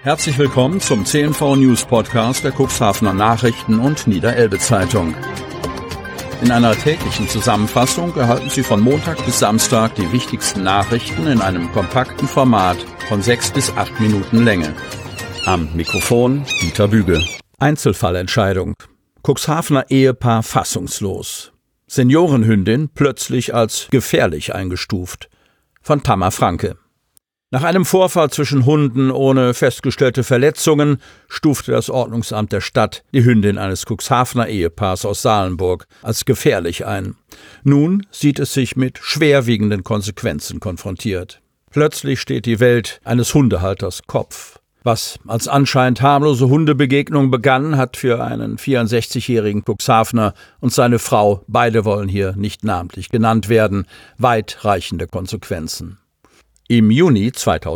Herzlich willkommen zum CNV News Podcast der Cuxhavener Nachrichten und Niederelbe Zeitung. In einer täglichen Zusammenfassung erhalten Sie von Montag bis Samstag die wichtigsten Nachrichten in einem kompakten Format von 6 bis 8 Minuten Länge. Am Mikrofon Dieter Büge. Einzelfallentscheidung. Cuxhavener Ehepaar fassungslos. Seniorenhündin plötzlich als gefährlich eingestuft. Von Tamar Franke. Nach einem Vorfall zwischen Hunden ohne festgestellte Verletzungen stufte das Ordnungsamt der Stadt die Hündin eines Cuxhavener Ehepaars aus Salenburg als gefährlich ein. Nun sieht es sich mit schwerwiegenden Konsequenzen konfrontiert. Plötzlich steht die Welt eines Hundehalters Kopf. Was als anscheinend harmlose Hundebegegnung begann, hat für einen 64-jährigen Cuxhavener und seine Frau, beide wollen hier nicht namentlich genannt werden, weitreichende Konsequenzen. Im Juni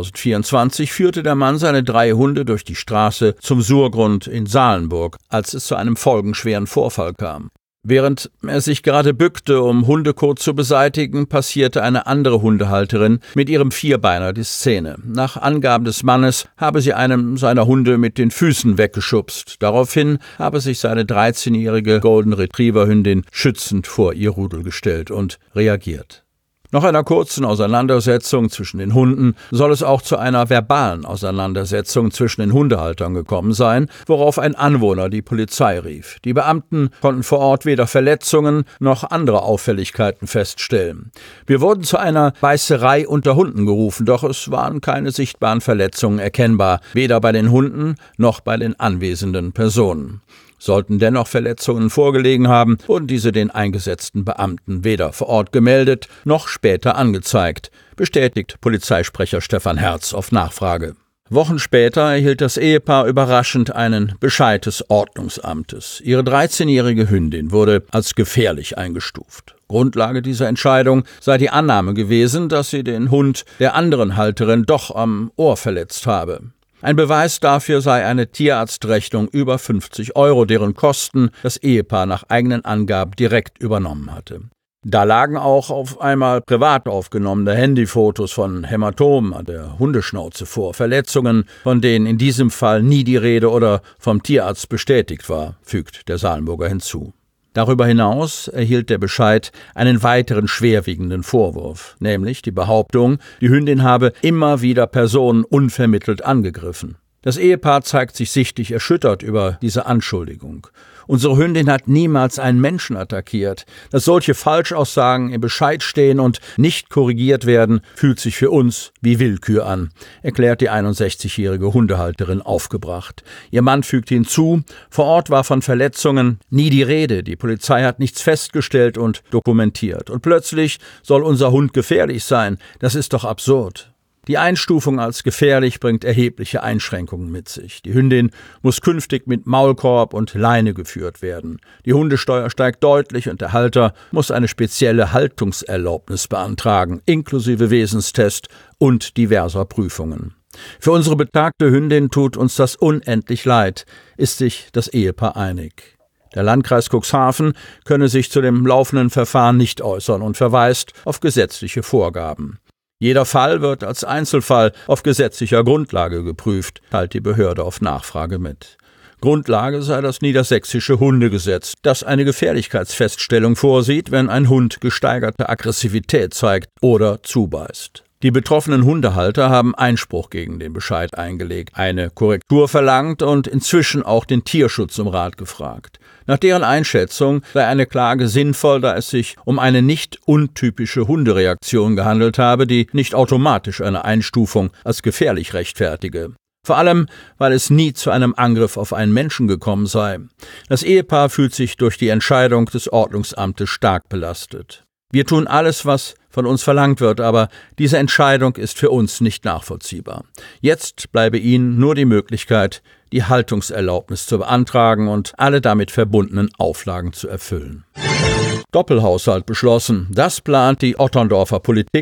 2024 führte der Mann seine 3 Hunde durch die Straße zum Surgrund in Salenburg, als es zu einem folgenschweren Vorfall kam. Während er sich gerade bückte, um Hundekot zu beseitigen, passierte eine andere Hundehalterin mit ihrem Vierbeiner die Szene. Nach Angaben des Mannes habe sie einem seiner Hunde mit den Füßen weggeschubst. Daraufhin habe sich seine 13-jährige Golden Retriever-Hündin schützend vor ihr Rudel gestellt und reagiert. Nach einer kurzen Auseinandersetzung zwischen den Hunden soll es auch zu einer verbalen Auseinandersetzung zwischen den Hundehaltern gekommen sein, worauf ein Anwohner die Polizei rief. Die Beamten konnten vor Ort weder Verletzungen noch andere Auffälligkeiten feststellen. Wir wurden zu einer Beißerei unter Hunden gerufen, doch es waren keine sichtbaren Verletzungen erkennbar, weder bei den Hunden noch bei den anwesenden Personen. Sollten dennoch Verletzungen vorgelegen haben, wurden diese den eingesetzten Beamten weder vor Ort gemeldet noch später angezeigt, bestätigt Polizeisprecher Stefan Herz auf Nachfrage. Wochen später erhielt das Ehepaar überraschend einen Bescheid des Ordnungsamtes. Ihre 13-jährige Hündin wurde als gefährlich eingestuft. Grundlage dieser Entscheidung sei die Annahme gewesen, dass sie den Hund der anderen Halterin doch am Ohr verletzt habe. Ein Beweis dafür sei eine Tierarztrechnung über 50 €, deren Kosten das Ehepaar nach eigenen Angaben direkt übernommen hatte. Da lagen auch auf einmal privat aufgenommene Handyfotos von Hämatomen an der Hundeschnauze vor, Verletzungen, von denen in diesem Fall nie die Rede oder vom Tierarzt bestätigt war, fügt der Salenburger hinzu. Darüber hinaus erhielt der Bescheid einen weiteren schwerwiegenden Vorwurf, nämlich die Behauptung, die Hündin habe immer wieder Personen unvermittelt angegriffen. Das Ehepaar zeigt sich sichtlich erschüttert über diese Anschuldigung. Unsere Hündin hat niemals einen Menschen attackiert. Dass solche Falschaussagen im Bescheid stehen und nicht korrigiert werden, fühlt sich für uns wie Willkür an, erklärt die 61-jährige Hundehalterin aufgebracht. Ihr Mann fügt hinzu, vor Ort war von Verletzungen nie die Rede. Die Polizei hat nichts festgestellt und dokumentiert. Und plötzlich soll unser Hund gefährlich sein. Das ist doch absurd. Die Einstufung als gefährlich bringt erhebliche Einschränkungen mit sich. Die Hündin muss künftig mit Maulkorb und Leine geführt werden. Die Hundesteuer steigt deutlich und der Halter muss eine spezielle Haltungserlaubnis beantragen, inklusive Wesenstest und diverser Prüfungen. Für unsere betagte Hündin tut uns das unendlich leid, ist sich das Ehepaar einig. Der Landkreis Cuxhaven könne sich zu dem laufenden Verfahren nicht äußern und verweist auf gesetzliche Vorgaben. Jeder Fall wird als Einzelfall auf gesetzlicher Grundlage geprüft, teilt die Behörde auf Nachfrage mit. Grundlage sei das niedersächsische Hundegesetz, das eine Gefährlichkeitsfeststellung vorsieht, wenn ein Hund gesteigerte Aggressivität zeigt oder zubeißt. Die betroffenen Hundehalter haben Einspruch gegen den Bescheid eingelegt, eine Korrektur verlangt und inzwischen auch den Tierschutz um Rat gefragt. Nach deren Einschätzung sei eine Klage sinnvoll, da es sich um eine nicht untypische Hundereaktion gehandelt habe, die nicht automatisch eine Einstufung als gefährlich rechtfertige. Vor allem, weil es nie zu einem Angriff auf einen Menschen gekommen sei. Das Ehepaar fühlt sich durch die Entscheidung des Ordnungsamtes stark belastet. Wir tun alles, was von uns verlangt wird, aber diese Entscheidung ist für uns nicht nachvollziehbar. Jetzt bleibe Ihnen nur die Möglichkeit, die Haltungserlaubnis zu beantragen und alle damit verbundenen Auflagen zu erfüllen. Doppelhaushalt beschlossen. Das plant die Otterndorfer Politik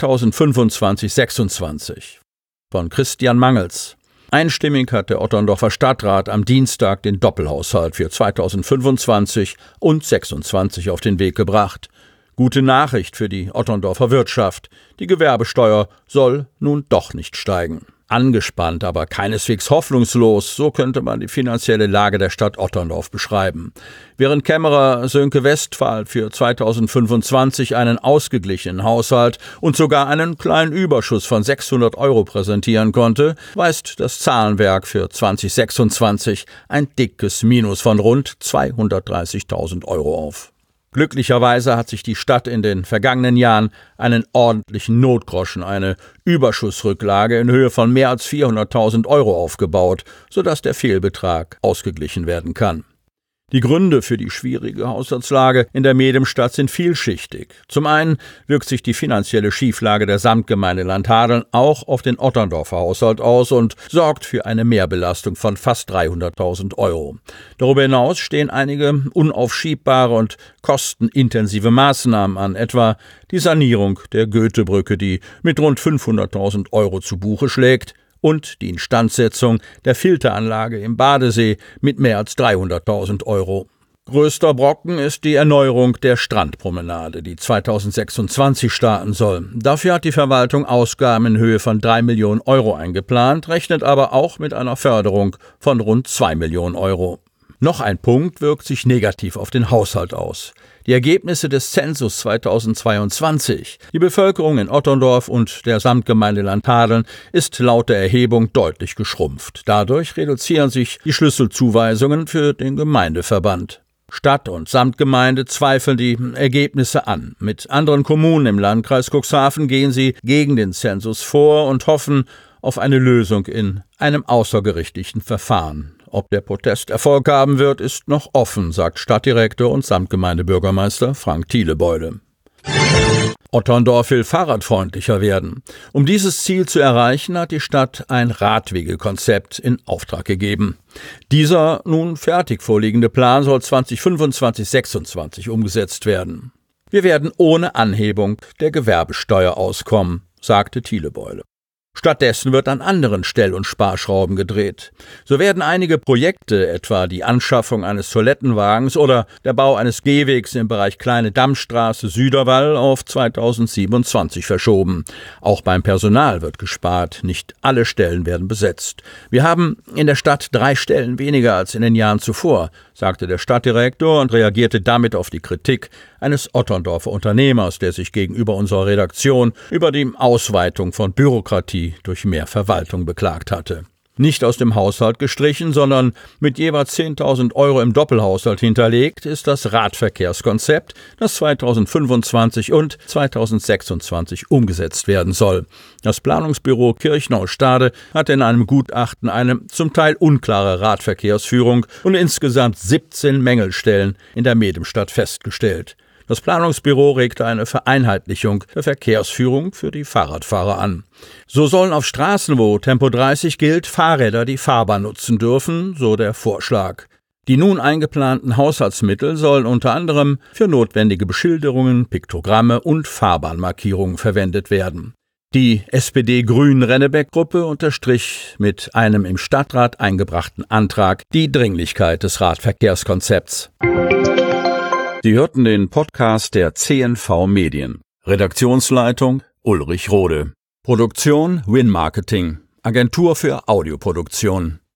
2025-26. Von Christian Mangels. Einstimmig hat der Otterndorfer Stadtrat am Dienstag den Doppelhaushalt für 2025 und 26 auf den Weg gebracht. Gute Nachricht für die Otterndorfer Wirtschaft. Die Gewerbesteuer soll nun doch nicht steigen. Angespannt, aber keineswegs hoffnungslos, so könnte man die finanzielle Lage der Stadt Otterndorf beschreiben. Während Kämmerer Sönke Westphal für 2025 einen ausgeglichenen Haushalt und sogar einen kleinen Überschuss von 600 € präsentieren konnte, weist das Zahlenwerk für 2026 ein dickes Minus von rund 230.000 € auf. Glücklicherweise hat sich die Stadt in den vergangenen Jahren einen ordentlichen Notgroschen, eine Überschussrücklage in Höhe von mehr als 400.000 € aufgebaut, sodass der Fehlbetrag ausgeglichen werden kann. Die Gründe für die schwierige Haushaltslage in der Mediumstadt sind vielschichtig. Zum einen wirkt sich die finanzielle Schieflage der Samtgemeinde Landhadeln auch auf den Otterndorfer Haushalt aus und sorgt für eine Mehrbelastung von fast 300.000 €. Darüber hinaus stehen einige unaufschiebbare und kostenintensive Maßnahmen an, etwa die Sanierung der Goethebrücke, die mit rund 500.000 € zu Buche schlägt, und die Instandsetzung der Filteranlage im Badesee mit mehr als 300.000 €. Größter Brocken ist die Erneuerung der Strandpromenade, die 2026 starten soll. Dafür hat die Verwaltung Ausgaben in Höhe von 3 Millionen € eingeplant, rechnet aber auch mit einer Förderung von rund 2 Millionen €. Noch ein Punkt wirkt sich negativ auf den Haushalt aus. Die Ergebnisse des Zensus 2022. Die Bevölkerung in Otterndorf und der Samtgemeinde Landhadeln ist laut der Erhebung deutlich geschrumpft. Dadurch reduzieren sich die Schlüsselzuweisungen für den Gemeindeverband. Stadt und Samtgemeinde zweifeln die Ergebnisse an. Mit anderen Kommunen im Landkreis Cuxhaven gehen sie gegen den Zensus vor und hoffen auf eine Lösung in einem außergerichtlichen Verfahren. Ob der Protest Erfolg haben wird, ist noch offen, sagt Stadtdirektor und Samtgemeindebürgermeister Frank Thielebeule. Otterndorf will fahrradfreundlicher werden. Um dieses Ziel zu erreichen, hat die Stadt ein Radwegekonzept in Auftrag gegeben. Dieser nun fertig vorliegende Plan soll 2025/26 umgesetzt werden. Wir werden ohne Anhebung der Gewerbesteuer auskommen, sagte Thielebeule. Stattdessen wird an anderen Stell- und Sparschrauben gedreht. So werden einige Projekte, etwa die Anschaffung eines Toilettenwagens oder der Bau eines Gehwegs im Bereich Kleine Dammstraße Süderwall, auf 2027 verschoben. Auch beim Personal wird gespart, nicht alle Stellen werden besetzt. Wir haben in der Stadt 3 Stellen weniger als in den Jahren zuvor, sagte der Stadtdirektor und reagierte damit auf die Kritik eines Otterndorfer Unternehmers, der sich gegenüber unserer Redaktion über die Ausweitung von Bürokratie durch mehr Verwaltung beklagt hatte. Nicht aus dem Haushalt gestrichen, sondern mit jeweils 10.000 € im Doppelhaushalt hinterlegt, ist das Radverkehrskonzept, das 2025 und 2026 umgesetzt werden soll. Das Planungsbüro Kirchnau-Stade hat in einem Gutachten eine zum Teil unklare Radverkehrsführung und insgesamt 17 Mängelstellen in der Mediumstadt festgestellt. Das Planungsbüro regte eine Vereinheitlichung der Verkehrsführung für die Fahrradfahrer an. So sollen auf Straßen, wo Tempo 30 gilt, Fahrräder die Fahrbahn nutzen dürfen, so der Vorschlag. Die nun eingeplanten Haushaltsmittel sollen unter anderem für notwendige Beschilderungen, Piktogramme und Fahrbahnmarkierungen verwendet werden. Die SPD-Grün-Rennebeck-Gruppe unterstrich mit einem im Stadtrat eingebrachten Antrag die Dringlichkeit des Radverkehrskonzepts. Sie hörten den Podcast der CNV Medien. Redaktionsleitung Ulrich Rode. Produktion Win Marketing, Agentur für Audioproduktion.